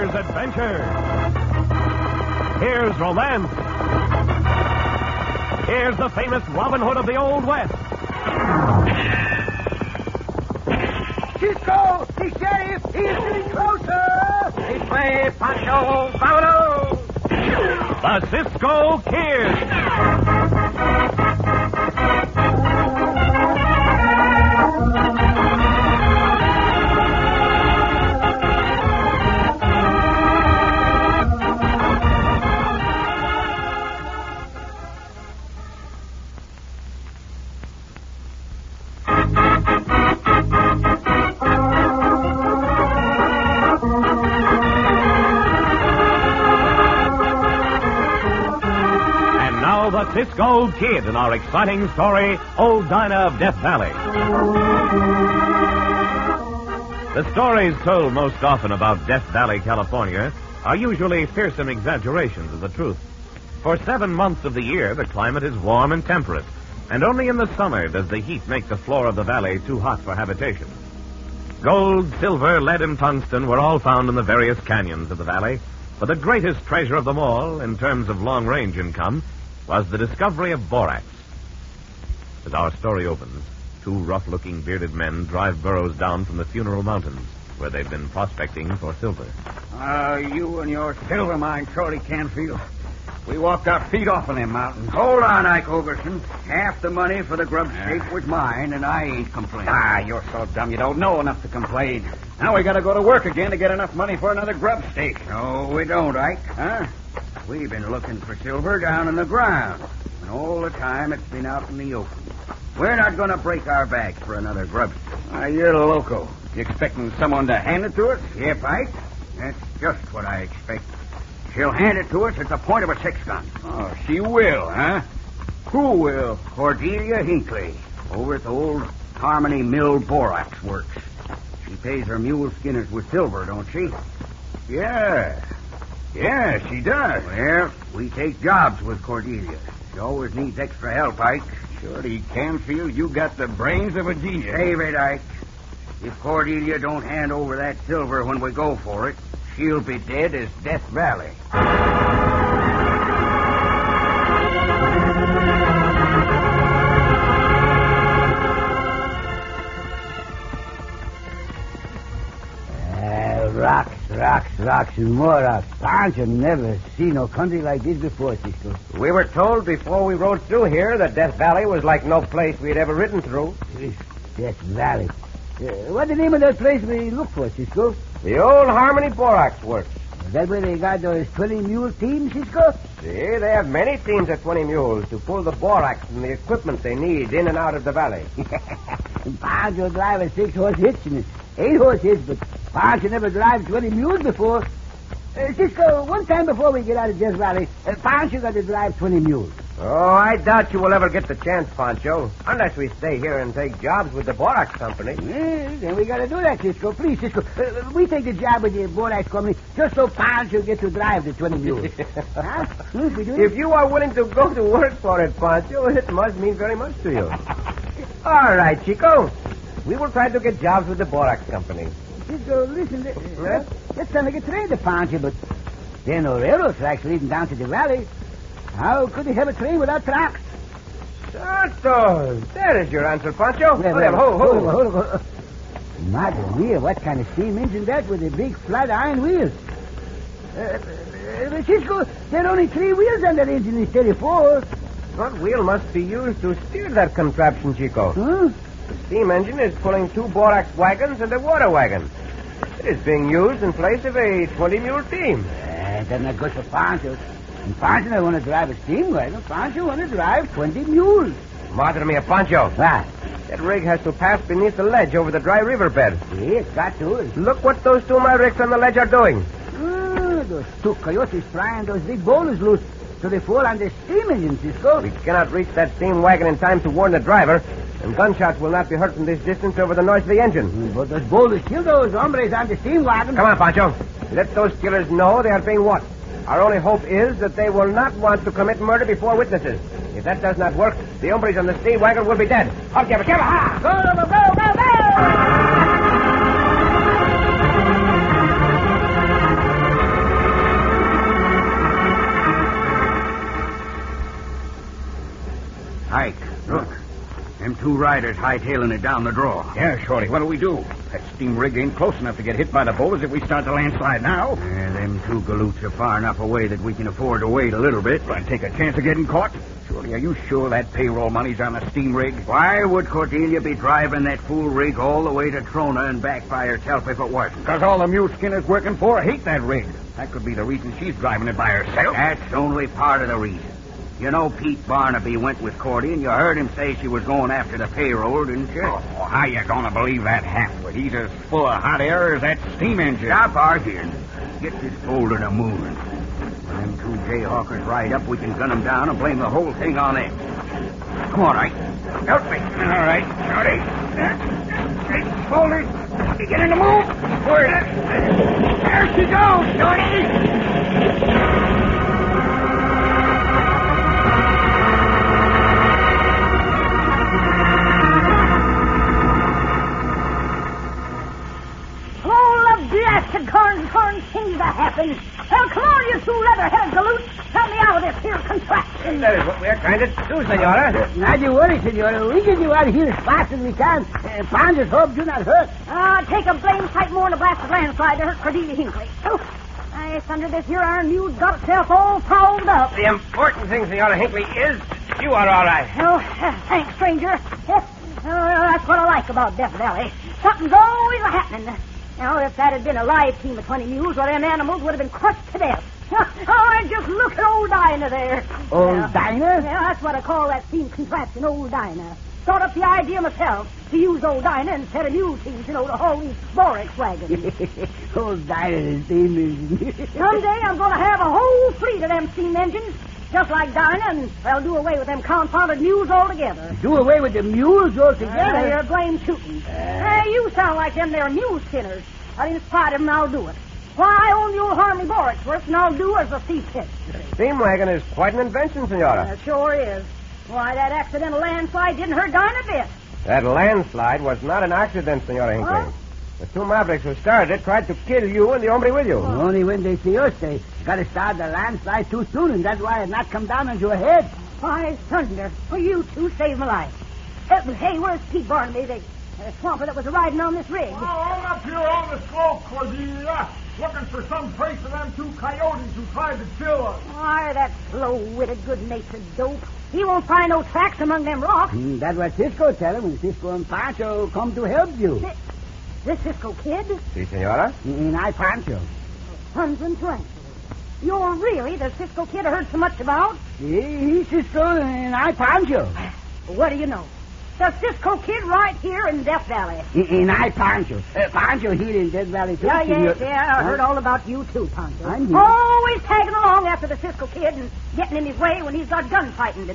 Here's adventure. Here's romance. Here's the famous Robin Hood of the Old West. Cisco! The sheriff! He's getting closer! This way, Pancho! Vámonos! The Cisco Kid. The Cisco Kid in our exciting story, Old Dinah of Death Valley. The stories told most often about Death Valley, California, are usually fearsome exaggerations of the truth. For 7 months of the year, the climate is warm and temperate, and only in the summer does the heat make the floor of the valley too hot for habitation. Gold, silver, lead, and tungsten were all found in the various canyons of the valley, but the greatest treasure of them all, in terms of long-range income, was the discovery of borax. As our story opens, 2 rough-looking bearded men drive burros down from the Funeral Mountains, where they've been prospecting for silver. You and your silver mine, Shorty Canfield. We walked our feet off of them mountains. Hold on, Ike Ogerson. Half the money for the grub stake was mine, and I ain't complaining. You're so dumb you don't know enough to complain. Now we gotta go to work again to get enough money for another grub stake. No, we don't, Ike. Huh? We've been looking for silver down in the ground, and all the time it's been out in the open. We're not going to break our backs for another grub stick. You're loco. You expecting someone to hand it to us? Yep, Ike. That's just what I expect. She'll hand it to us at the point of a 6-gun. Oh, she will, huh? Who will? Cordelia Hinckley, over at the old Harmony Mill Borax Works. She pays her mule skinners with silver, don't she? Yeah, she does. Well, we take jobs with Cordelia. She always needs extra help, Ike. Shorty Canfield, you got the brains of a genius. Save it, Ike. If Cordelia don't hand over that silver when we go for it, she'll be dead as Death Valley. Rocks, and more rocks. Pancho never seen no country like this before, Cisco. We were told before we rode through here that Death Valley was like no place we'd ever ridden through. Death Valley. What's the name of that place we look for, Cisco? The old Harmony Borax Works. Is that where they got those 20-mule teams, Cisco? See, they have many teams of 20 mules to pull the borax and the equipment they need in and out of the valley. Pancho drive a 6-horse hitch and 8-horse hitch, but Pancho never drive 20 mules before. Cisco, one time before we get out of Death Valley, Pancho got to drive 20 mules. Oh, I doubt you will ever get the chance, Pancho, unless we stay here and take jobs with the Borax Company. Then we got to do that, Cisco. Please, Cisco. We take the job with the Borax Company just so Pancho gets to drive the 20 mules. Huh? If you are willing to go to work for it, Pancho, it must mean very much to you. All right, Chico. We will try to get jobs with the Borax Company. Cisco, listen. Let's make a trade to Pancho, but there are no railroad tracks leading down to the valley. How could they have a train without tracks? Santos, that is your answer, Pancho. Hold on. Madre mia, what kind of steam engine that with the big flat iron wheels? Cisco, there are only 3 wheels on that engine instead of 4. What wheel must be used to steer that contraption, Chico? Huh? The steam engine is pulling 2 borax wagons and a water wagon. It is being used in place of a 20-mule team. That's not good for Pancho. And Pancho don't want to drive a steam wagon. Pancho want to drive 20 mules. Madre mia, Pancho. What? That rig has to pass beneath the ledge over the dry riverbed. Yeah, it's got to. Look what those 2 Mavericks on the ledge are doing. Those 2 coyotes flying those big boulders loose so they fall on the steam engine, Cisco. We cannot reach that steam wagon in time to warn the driver, and gunshots will not be heard from this distance over the noise of the engine. But those boulders kill those hombres on the steam wagon. Come on, Pancho. Let those killers know they are being watched. Our only hope is that they will not want to commit murder before witnesses. If that does not work, the hombres on the steam wagon will be dead. Up, Jabba, ha! Go! two riders hightailing it down the draw. Yeah, Shorty, what'll we do? That steam rig ain't close enough to get hit by the boulders if we start the landslide now. Yeah, them two galoots are far enough away that we can afford to wait a little bit. Will I take a chance of getting caught? Shorty, are you sure that payroll money's on the steam rig? Why would Cordelia be driving that fool rig all the way to Trona and back by herself if it wasn't? Because all the mule skinner's working for hate that rig. That could be the reason she's driving it by herself. That's only part of the reason. You know Pete Barnaby went with Cordy, and you heard him say she was going after the payroll, didn't you? Oh, how you gonna believe that halfwit? He's as full of hot air as that steam engine. Stop arguing. Get this boulder to moving. When them two jayhawkers ride up, we can gun them down and blame the whole thing on them. Come on, Ike. Help me. All right, Shorty. Hey, boulders. Beginning to move. There she goes, Shorty. Blasted corn things that happen. Well, come on, you two leather-headed galoots. Help me out of this here contraption. That is what we're trying to do, senora. Not you worry, senora. We get you out of here as fast as we can. Panza's hope do not hurt. Take a blame sight more than a blasted landslide to hurt Cordelia Hinckley. Oh, I thunder this here iron mule's got itself all fouled up. The important thing, Senora Hinckley, is you are all right. Oh, thanks, stranger. That's what I like about Death Valley. Something's always a-happening. Now, if that had been a live team of 20 mules, well, them animals would have been crushed to death. Oh, just look at old Dinah there. Old Dinah? Yeah, that's what I call that steam contraption, old Dinah. Thought up the idea myself to use old Dinah instead of mule teams, to haul these borax wagons. Old Dinah's steam engine. Someday I'm going to have a whole fleet of them steam engines, just like Dinah, and I'll do away with them confounded mules altogether. Do away with the mules altogether? You're blame shooting. You sound like them there mule skinners. But in spite of them, I'll do it. Why, I own the old Harmony Borax Works, and I'll do as the sea fits. Steam wagon is quite an invention, senora. It sure is. Why, that accidental landslide didn't hurt Dinah a bit. That landslide was not an accident, Senora Hinckley. Huh? The two mavericks who started it tried to kill you and the hombre with you. Only when they see us, they got to start the landslide too soon, and that's why it not come down on your head. Why, thunder. Well, you two saved my life. Hey, where's Pete Barnaby, the swamper that was riding on this rig? Oh, I'm up here on the slope, Cordelia, looking for some trace of them two coyotes who tried to kill us. Why, that slow-witted, good-natured dope. He won't find no tracks among them rocks. That's what Cisco tell him when Cisco and Pancho come to help you. This Cisco kid? Si, senora. And I Pancho. Sons and tarantulas. You're really the Cisco kid I heard so much about? He's Cisco and I Pancho. What do you know? The Cisco kid right here in Death Valley. And I Pancho. Pancho here in Death Valley, too. Yeah. I heard all about you, too, Pancho. I'm here. Always tagging along after the Cisco kid and getting in his way when he's got gunfighting to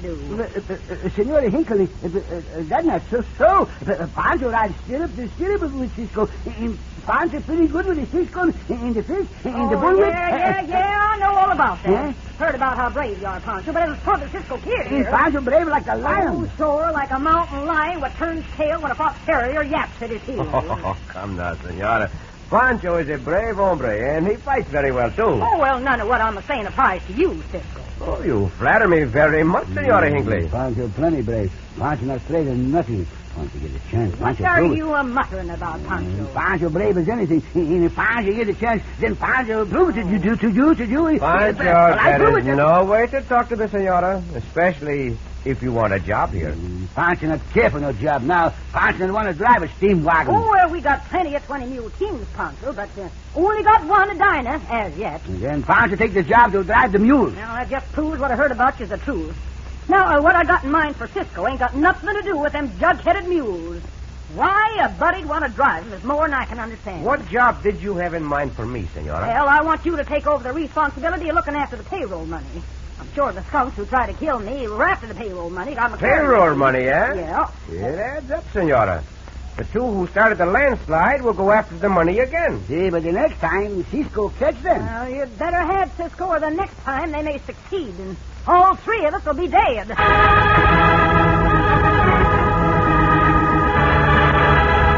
do. Senora Hinckley, that's not so. Pancho rides stirrup to stirrup with Cisco. And Pancho pretty good with the Cisco and the fish and the bullwhip. Yeah, I know all about that. Yeah? Heard about how brave you are, Pancho, but it was for the Cisco kid here. Pancho brave like a lion. Oh, sure, like a mountain lion what turns tail when a fox terrier yaps at his heels. Oh, come now, senora. Pancho is a brave hombre, and he fights very well, too. Oh, well, none of what I'm saying applies to you, Cisco. Oh, you flatter me very much, Senora Hinckley. Pancho plenty brave. Pancho not afraid of nothing. Pancho get a chance. What are you muttering about, Pancho? Pancho brave as anything. And if Pancho get a chance, then Pancho prove it to you. Pancho, there is no way to talk to the senora, especially if you want a job here. Pancho not care for no job now. Pancho don't want to drive a steam wagon. Oh, well, we got plenty of 20 mule teams, Pancho, but only got one Dinah as yet. And then Pancho take the job to drive the mules. Now, that just proves what I heard about you's the truth. Now, what I got in mind for Cisco ain't got nothing to do with them jug-headed mules. Why a buddy'd want to drive them is more than I can understand. What job did you have in mind for me, senora? Well, I want you to take over the responsibility of looking after the payroll money. I'm sure the skunks who tried to kill me were after the payroll money. Payroll money, eh? Yeah. It adds up, senora. The two who started the landslide will go after the money again. See, but the next time, Cisco catch them. Well, you'd better have Cisco, or the next time they may succeed, and all three of us will be dead.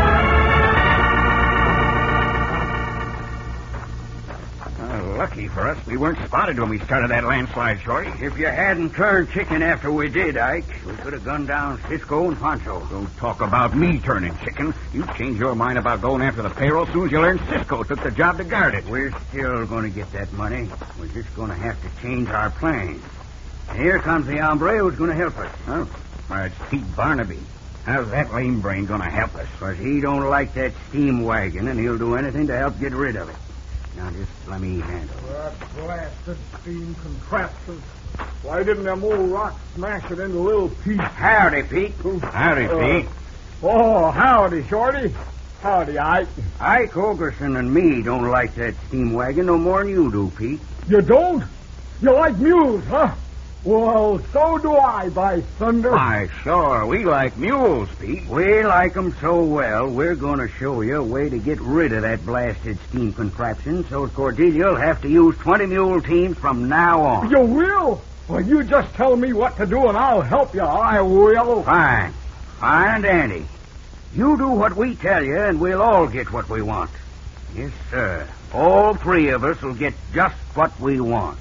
Lucky for us. We weren't spotted when we started that landslide, Shorty. If you hadn't turned chicken after we did, Ike, we could have gunned down Cisco and Pancho. Don't talk about me turning chicken. You change your mind about going after the payroll as soon as you learn Cisco took the job to guard it. We're still going to get that money. We're just going to have to change our plans. And here comes the hombre who's going to help us. Oh, why, it's Pete Barnaby. How's that lame brain going to help us? Because he don't like that steam wagon, and he'll do anything to help get rid of it. Now, just let me handle it. That blasted steam contraption. Why didn't them old rocks smash it into little pieces? Howdy, Pete. Howdy, Pete. Oh, howdy, Shorty. Howdy, Ike. Ike Ogerson and me don't like that steam wagon no more than you do, Pete. You don't? You like mules, huh? Well, so do I, by thunder. Why, sure. We like mules, Pete. We like 'em so well, we're going to show you a way to get rid of that blasted steam contraption so Cordelia'll have to use 20 mule teams from now on. You will? Well, you just tell me what to do and I'll help you. I will. Fine. Fine and dandy. You do what we tell you and we'll all get what we want. Yes, sir. All three of us will get just what we want.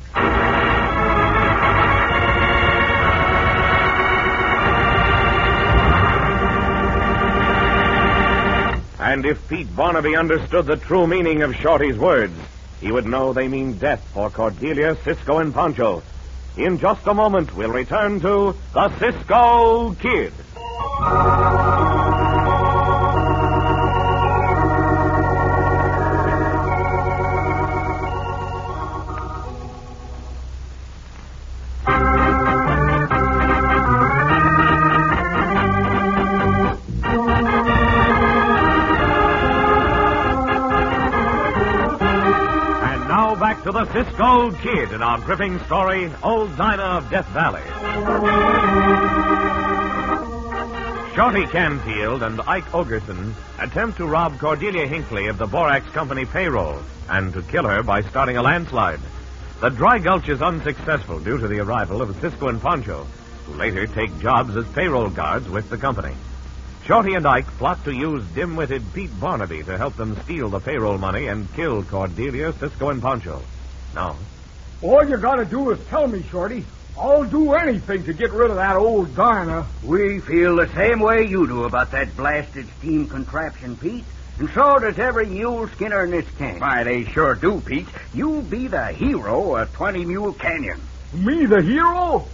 And if Pete Barnaby understood the true meaning of Shorty's words, he would know they mean death for Cordelia, Cisco, and Pancho. In just a moment, we'll return to the Cisco Kid. To the Cisco Kid in our gripping story, Old Dinah of Death Valley. Shorty Canfield and Ike Ogerson attempt to rob Cordelia Hinckley of the Borax Company payroll and to kill her by starting a landslide. The Dry Gulch is unsuccessful due to the arrival of Cisco and Pancho, who later take jobs as payroll guards with the company. Shorty and Ike plot to use dim-witted Pete Barnaby to help them steal the payroll money and kill Cordelia, Cisco, and Pancho. Now, all you gotta do is tell me, Shorty. I'll do anything to get rid of that old Dinah. We feel the same way you do about that blasted steam contraption, Pete. And so does every mule skinner in this camp. Why, they sure do, Pete. You'll be the hero of 20 Mule Canyon. Me, the hero?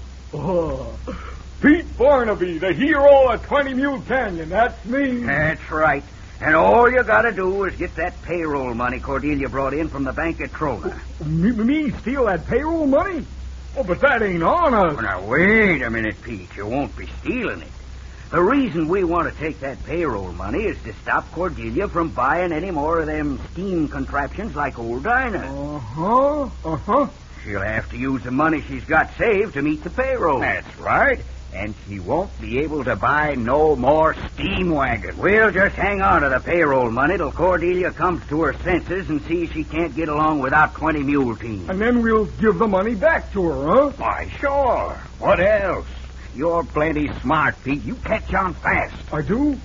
Pete Barnaby, the hero of 20 Mule Canyon. That's me. That's right. And all you gotta do is get that payroll money Cordelia brought in from the bank at Trona. Me steal that payroll money? Oh, but that ain't on us. Well, now, wait a minute, Pete. You won't be stealing it. The reason we want to take that payroll money is to stop Cordelia from buying any more of them steam contraptions like old Dinah. Uh-huh. She'll have to use the money she's got saved to meet the payroll. That's right. And she won't be able to buy no more steam wagons. We'll just hang on to the payroll money till Cordelia comes to her senses and sees she can't get along without 20 mule teams. And then we'll give the money back to her, huh? Why, sure. What else? You're plenty smart, Pete. You catch on fast. I do?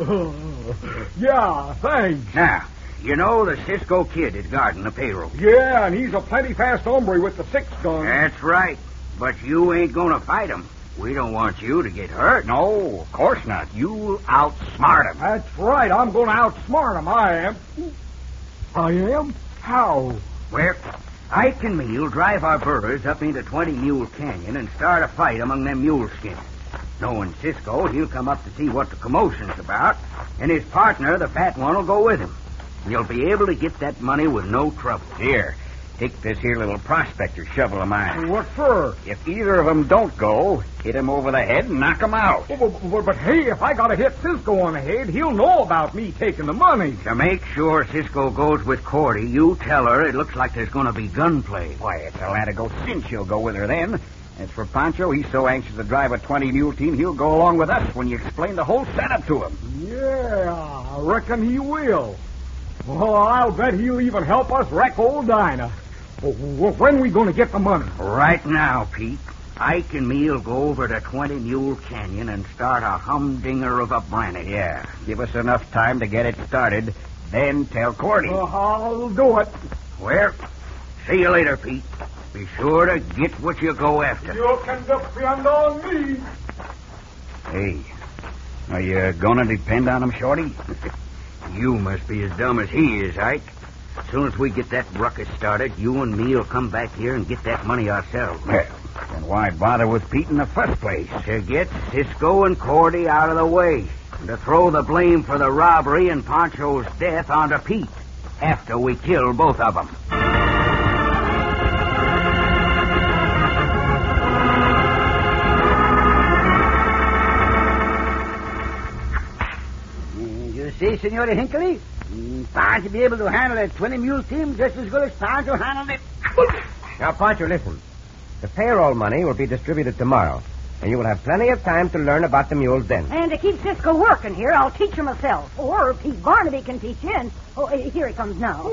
Yeah, thanks. Now, you know the Cisco Kid is guarding the payroll. Yeah, and he's a plenty fast hombre with the 6-gun. That's right. But you ain't gonna fight him. We don't want you to get hurt. No, of course not. You'll outsmart him. That's right. I'm going to outsmart him. I am. I am? How? Well, Ike and me'll drive our burros up into 20 Mule Canyon and start a fight among them mule skinners. Knowing Cisco, he'll come up to see what the commotion's about, and his partner, the fat one, will go with him. You'll be able to get that money with no trouble. Here, take this here little prospector shovel of mine. What for? If either of them don't go, hit him over the head and knock him out. But hey, if I got to hit Cisco on the head, he'll know about me taking the money. To make sure Cisco goes with Cordy, you tell her it looks like there's going to be gunplay. Why, it's a lad to go cinch he'll go with her then. As for Pancho, he's so anxious to drive a 20 mule team, he'll go along with us when you explain the whole setup to him. Yeah, I reckon he will. Well, I'll bet he'll even help us wreck old Dinah. When are we going to get the money? Right now, Pete. Ike and me'll go over to 20 Mule Canyon and start a humdinger of a brandy. Yeah, give us enough time to get it started, then tell Cordy. I'll do it. Well, See you later, Pete. Be sure to get what you go after. You can depend on me. Hey, are you gonna depend on him, Shorty? You must be as dumb as he is, Ike. As soon as we get that ruckus started, you and me will come back here and get that money ourselves. Well, then why bother with Pete in the first place? To get Cisco and Cordy out of the way. And to throw the blame for the robbery and Pancho's death onto Pete. After we kill both of them. You see, Senora Hinckley? Pancho be able to handle a 20-mule team just as good as Pancho handled it. Now, Pancho, listen. The payroll money will be distributed tomorrow, and you will have plenty of time to learn about the mules then. And to keep Cisco working here, I'll teach him myself. Or Pete Barnaby can teach you. And here he comes now.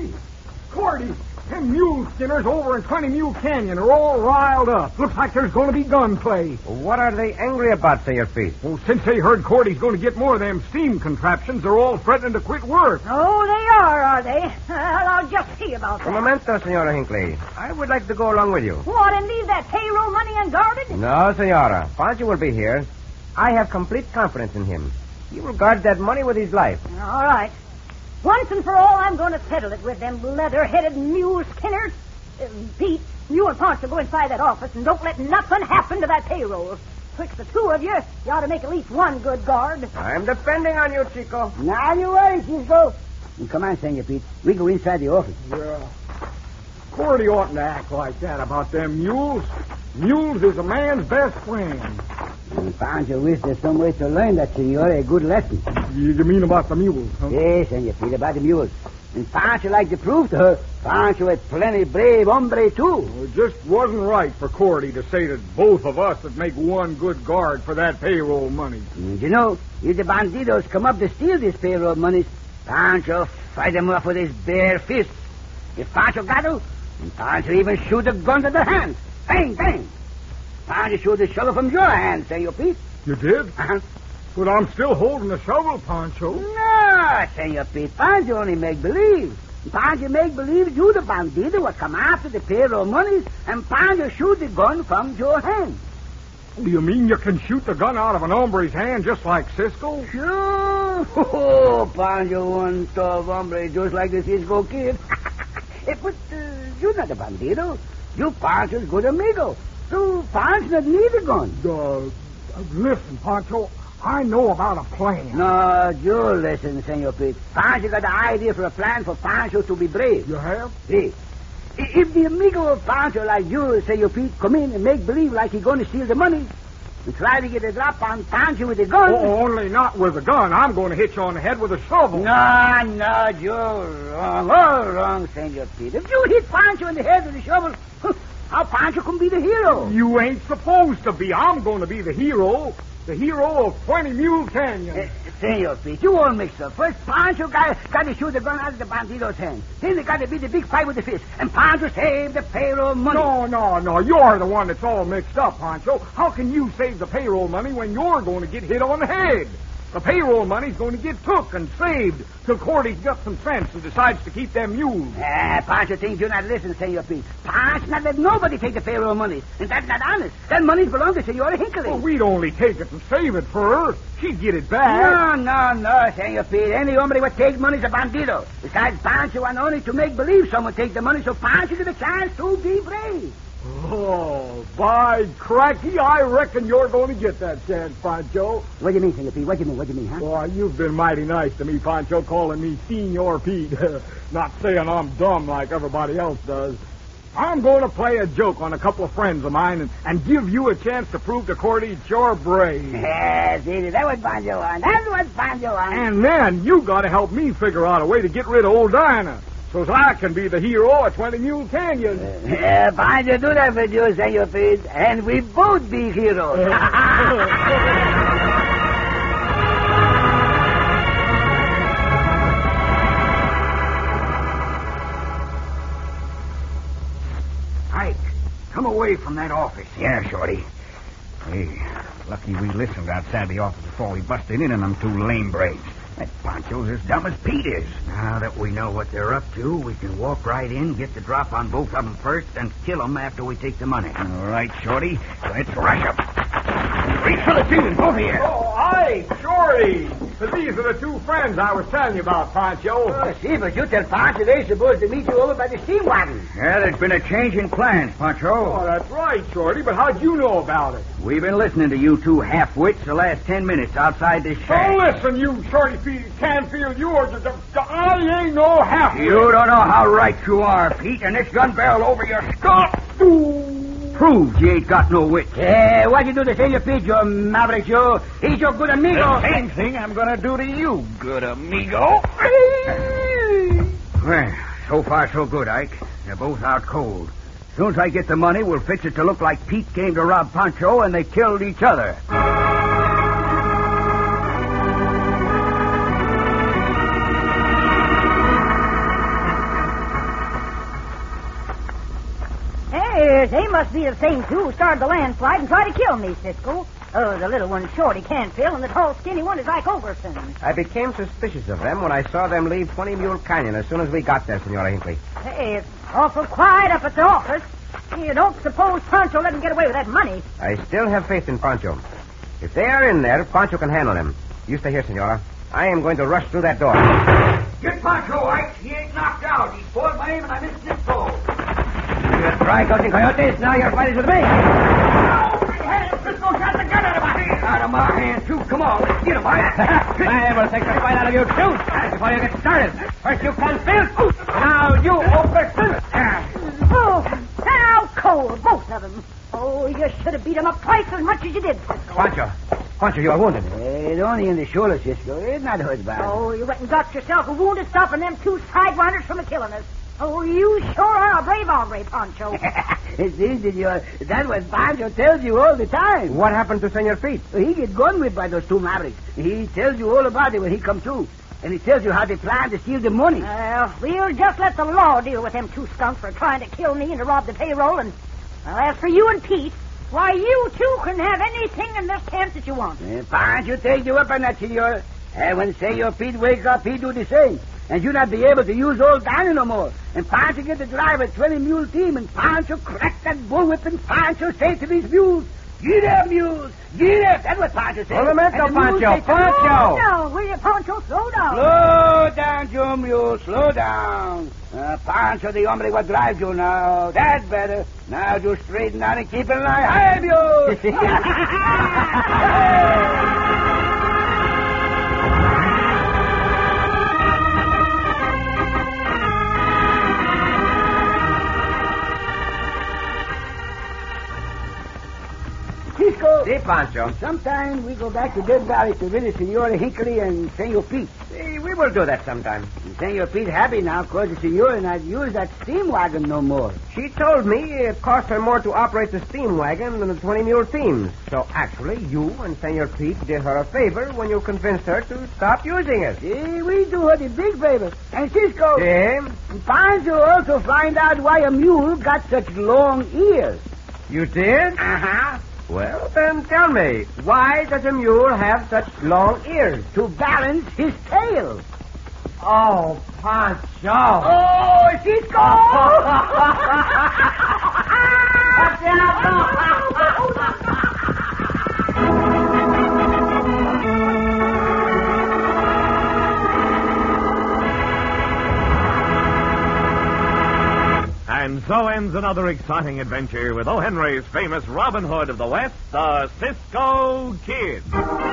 Cordy, them mule skinners over in 20 Mule Canyon are all riled up. Looks like there's going to be gunplay. What are they angry about, Senor Pete? Well, since they heard Cordy's going to get more of them steam contraptions, they're all threatening to quit work. Oh, they are they? I'll just see about that. Un momento, Senora Hinckley. I would like to go along with you. What, and leave that payroll money unguarded? No, Senora. Pancho will be here. I have complete confidence in him. He will guard that money with his life. All right. Once and for all, I'm going to settle it with them leather-headed mule skinners. Pete, you and Pancho go inside that office and don't let nothing happen to that payroll. Twixt the two of you, you ought to make at least one good guard. I'm depending on you, Chico. Now you worry, Cisco. Come on, Senor Pete. We go inside the office. Yeah. Cordy oughtn't to act like that about them mules. Mules is a man's best friend. Pancho wish there's some way to learn that, Senor, a good lesson. You mean about the mules, huh? Yes, Senor Pete, about the mules. And Pancho like to prove to her, Pancho is plenty brave hombre, too. Well, it just wasn't right for Cordy to say that both of us would make one good guard for that payroll money. You know, if the bandidos come up to steal this payroll money, Pancho fight them off with his bare fists. If Pancho got to, Pancho even shoot a gun to their hands. Bang, bang. Pancho shoot the shovel from your hand, Senor Pete. You did? Uh-huh. But I'm still holding the shovel, Pancho. No, Senor Pete. Pancho only make believe. Pancho make believe you, the bandido, will come after the payroll monies, and Pancho shoot the gun from your hand. Do you mean you can shoot the gun out of an hombre's hand just like Cisco? Sure. Oh, Pancho one tough hombre just like the Cisco kid. But you're not a bandido. You Pancho's good amigo. So Pancho not need a gun. Listen, Pancho, I know about a plan. No, you listen, Senor Pete. Pancho got the idea for a plan for Pancho to be brave. You have? See, if the amigo of Pancho like you, Senor Pete, come in and make believe like he's going to steal the money and try to get a drop on Pancho with a gun... Oh, only not with a gun. I'm going to hit you on the head with a shovel. No, you're wrong. All wrong, Senor Pete. If you hit Pancho in the head with a shovel, how Pancho can be the hero? You ain't supposed to be. I'm going to be the hero. The hero of 20 Mule Canyon. Senor Pete, you all mixed up. First, Pancho got to shoot the gun out of the bandido's hand. Then they got to be the big fight with the fist. And Pancho saved the payroll money. No. You're the one that's all mixed up, Pancho. How can you save the payroll money when you're going to get hit on the head? The payroll money's going to get took and saved till Cordy's got some sense and decides to keep them mules. Pancho thinks you're not listening, Senor Pete. Pancho not let nobody take the payroll money. And that's not honest. That money belongs to Senora Hinckley. Well, we'd only take it and save it for her. She'd get it back. No, Senor Pete. Any hombre would take money's a bandido. Besides, Pancho want only to make believe someone take the money so Pancho get a chance to be brave. Oh, by cracky, I reckon you're going to get that chance, Pancho. What do you mean, Senor Pete? What do you mean, huh? Boy, you've been mighty nice to me, Pancho, calling me Senor Pete. Not saying I'm dumb like everybody else does. I'm going to play a joke on a couple of friends of mine and give you a chance to prove to Cordy you're brave. Yes, that was Pancho on. That's what Pancho on. And then you got to help me figure out a way to get rid of old Dinah. So I can be the hero of 20 Mule Canyon. Pancho do that for you, Senor Pete, and we both be heroes. Ike, come away from that office. Yeah, Shorty. Hey, lucky we listened outside the office before we busted in on them two lame braves. That Pancho's as dumb as Pete is. Now that we know what they're up to, we can walk right in, get the drop on both of them first, and kill them after we take the money. All right, Shorty. Let's rush them. Reach for the ceiling, both of you. Oh, aye, Shorty. But these are the two friends I was telling you about, Pancho. Oh, see, but you tell Pancho they're supposed to meet you over by the steam wagon. Yeah, there's been a change in plans, Pancho. Oh, that's right, Shorty, but how'd you know about it? We've been listening to you two half-wits the last 10 minutes outside this shack. Oh, listen, you Shorty Canfield, I ain't no half. You don't know how right you are, Pete, and this gun barrel over your skull proves you ain't got no wit. What you do to Senor Pete, you maverick, you? He's your good amigo. The same thing I'm going to do to you, good amigo. Well, so far so good, Ike. They're both out cold. As soon as I get the money, we'll fix it to look like Pete came to rob Pancho and they killed each other. Hey, they must be the same two who started the landslide and tried to kill me, Cisco. Oh, the little one, Shorty Canfield, and the tall, skinny one is Ike Overson. I became suspicious of them when I saw them leave 20 Mule Canyon as soon as we got there, Senora Hinckley. Hey, it's awful quiet up at the office. You don't suppose Pancho let him get away with that money? I still have faith in Pancho. If they are in there, Pancho can handle them. You stay here, Senora. I am going to rush through that door. Get Pancho, Ike. He ain't knocked out. He spoiled my aim and I missed his goal. You're dry coaching coyotes. Now your fight is with me. Cisco got the gun out of my hand. Out of my hand, too. Come on, let's get him, Ike. I will take the fight out of you, too, before you get started. First you Canfield. Now you Overson. Oh, they're out cold, both of them. Oh, you should have beat them up twice as much as you did, Cisco. Pancho, you are wounded. It's only in the shoulder, Cisco. It's not hurt bad. Oh, you went and got yourself a wound stopping them two sidewinders from killing us. Oh, you sure are a brave hombre, Pancho. It's easy, that's what Pancho tells you all the time. What happened to Senor Pete? He get gun whipped by those two mavericks. He tells you all about it when he comes through. And he tells you how they plan to steal the money. We'll just let the law deal with them two skunks for trying to kill me and to rob the payroll. And, well, as for you and Pete, why, you two can have anything in this camp that you want. Pancho take you up on that, senor. And when Senor Pete wake up, he do the same. And you not be able to use old Danny no more. And Pancho get to drive a 20-mule team, and Pancho crack that bullwhip, and Pancho say to these mules, "Get up, mules! Get up!" That's what Pancho says. Momento, Pancho! Slow down, will you, Pancho? Slow down. Slow down, you mule. Slow down. Pancho, the hombre what drives you now. That's better. Now just straighten out and keep in line. Hi, mules! Cisco. Si, Pancho. Sometime we go back to Dead Valley to visit Senora Hinckley and Senor Pete. Si, we will do that sometime. And Senor Pete happy now because the Senora not use that steam wagon no more. She told me it cost her more to operate the steam wagon than the 20-mule teams. So actually, you and Senor Pete did her a favor when you convinced her to stop using it. See, we do her the big favor. And Cisco. Si? Pancho also find out why a mule got such long ears. You did? Uh-huh. Well, then tell me, why does a mule have such long ears? To balance his tail. Oh, Pancho. Oh, Cisco! And so ends another exciting adventure with O. Henry's famous Robin Hood of the West, the Cisco Kid.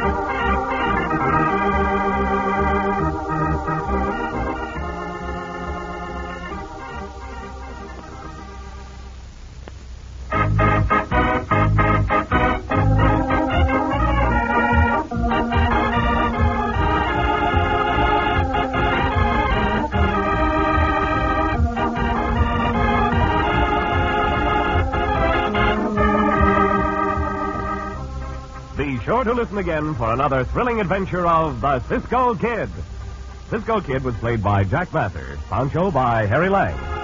Be sure to listen again for another thrilling adventure of the Cisco Kid. Cisco Kid was played by Jack Vassar, Pancho by Harry Lang.